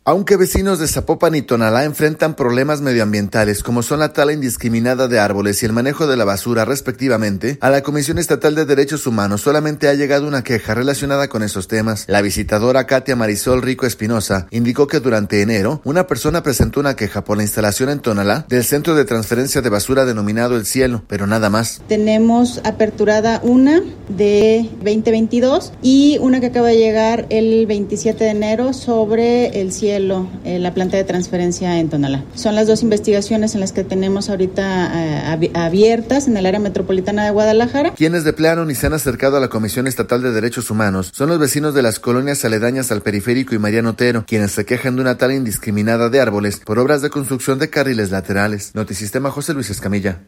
Aunque vecinos de Zapopan y Tonalá enfrentan problemas medioambientales como son la tala indiscriminada de árboles y el manejo de la basura respectivamente, a la Comisión Estatal de Derechos Humanos solamente ha llegado una queja relacionada con esos temas. La visitadora Katia Marisol Rico Espinosa indicó que durante enero una persona presentó una queja por la instalación en Tonalá del centro de transferencia de basura denominado El Cielo, pero nada más. Tenemos aperturada una de 2022 y una que acaba de llegar el 27 de enero sobre El Cielo, la planta de transferencia en Tonalá. Son las dos investigaciones en las que tenemos ahorita abiertas en el área metropolitana de Guadalajara. Quienes declararon y se han acercado a la Comisión Estatal de Derechos Humanos son los vecinos de las colonias aledañas al Periférico y Mariano Otero, quienes se quejan de una tala indiscriminada de árboles por obras de construcción de carriles laterales. Notisistema, José Luis Escamilla.